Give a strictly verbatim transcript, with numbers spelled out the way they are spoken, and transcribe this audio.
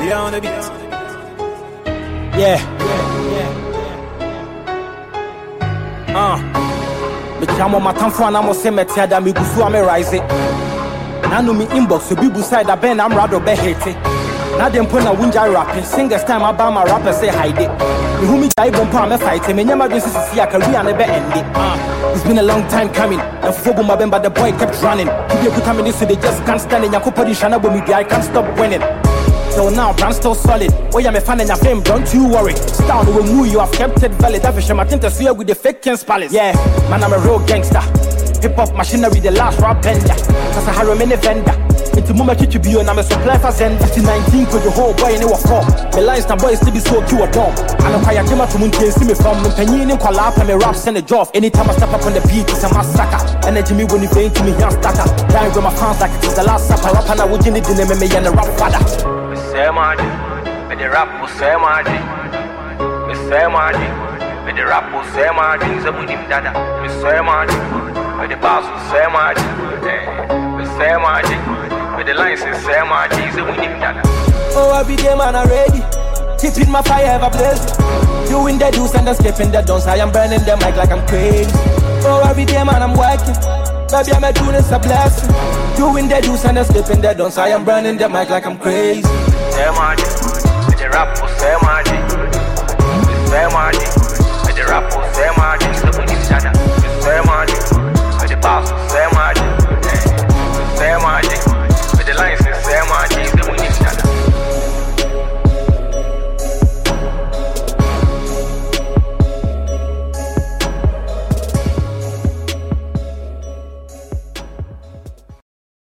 Yeah, on the beat. Yeah. Uh. Me jam on my time for an amo se me tia da me gusu ame rise. Na no me inbox so bibu side da ben I'm rather be hate. Na dem put na winja rapping. Singers time about my rapper say hide it. Me who me jai bompa me fight. Me nyama just see a career ne be end it. Uh. It's been a long time coming. The football my but the boy kept running. If you put him in this, so they just can't stand it. Yakupadi shana but me I can't stop winning. So now brand still solid. Oh yeah, me fan and your fame, don't you worry. Style will move you, I've kept it valid. I've been my team to see with the fake King's Palace. Yeah, man, I'm a real gangster. Hip hop machinery, the last rap bender. Cause I had a mini vendor. Into Muma Chichibu and I'm a supply for Zen. fifteen nineteen, cause the whole boy in our form. The lines and boys still be so cute at home. And I'm quite a jima to Munkin, see me from Penny and Collab and me rap send a job. Anytime I step up on the beat, it's a massacre. Energy me when you faint to me, young starter. Dying with my fans like it's the last supper. Rap and I would in it, me and the rap father. Say magic, but the rap will say magic. Me say magic, but the rap will say magic. So we dim dada. Me say magic, but the boss will say magic. Me say magic, but the lines will say magic. So we dim dada. Oh, every day man I'm ready. Keeping my fire ever blazing. Doing the do's and the skipping the dons. I am burning the mic like I'm crazy. Oh, every day man I'm working. Baby I'm doing it's a blessing. Doing the do's and the skipping the dons. I am burning the mic like I'm crazy. Say magic, but the rap will say magic. Me say magic, but the rap will say magic. So we dim dada. Me say magic, but the boss will say magic. Me say magic.